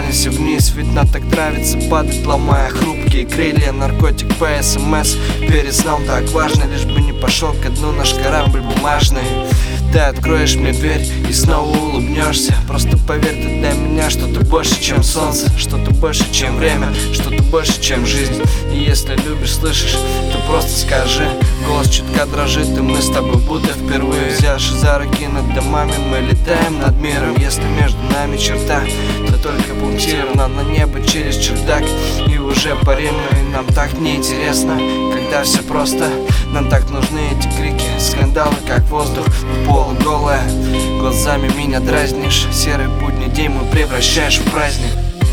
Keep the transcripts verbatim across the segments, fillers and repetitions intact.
Спускаемся вниз, ведь нам так нравится падать, ломая хрупкие крылья. Наркотик по СМС, перед сном так важно, лишь бы не пошел ко дну наш корабль бумажный. Ты откроешь мне дверь и снова улыбнешься. Просто поверь, ты для меня что-то больше, чем солнце, что-то больше, чем время, что-то больше, чем жизнь. И если любишь, слышишь, то просто скажи. Голос чутка дрожит, и мы с тобой будто впервые. Взявши за руки над домами, мы летаем над миром. Если между нами черта, то только пунктирно на небо через чердак. И уже парим, и нам так неинтересно, когда все просто. Нам так нужны эти крики, скандалы, как воздух, полуголая. Глазами меня дразнишь, серый будний день мы превращаешь в праздник.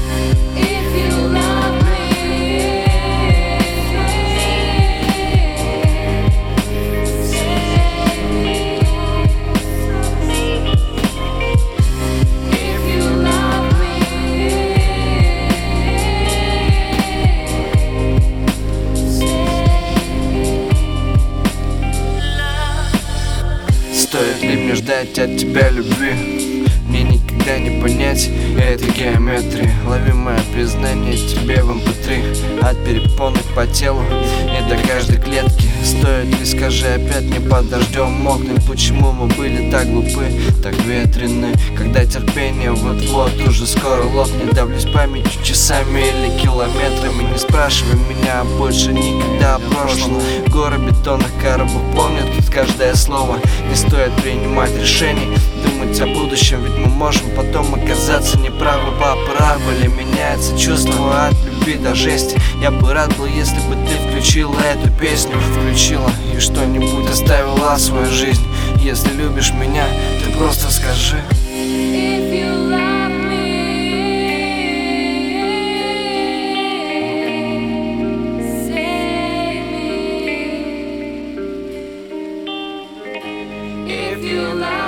Стоит ли мне ждать от тебя любви? Мне никогда не понять этой геометрии. Лови мое признание тебе в эм пэ три. От перепонок по телу и до каждой клетки. Стоит ли, скажи опять, не под дождем мокнуть? Почему мы были так глупы, так ветрены? Когда терпение вот-вот уже скоро лопнет. Давлюсь памятью часами или километрами. Не спрашивай меня больше никогда о прошлом. Горы бетонных коробок помнят тут каждое слово. Не стоит принимать решений, думать о будущем, ведь мы можем потом оказаться неправы. По параболе меняется чувство от любви до жести. Я бы рад был, если бы ты включила эту песню. Включила и что-нибудь оставила в свою жизнь. Если любишь меня, ты просто скажи. If you love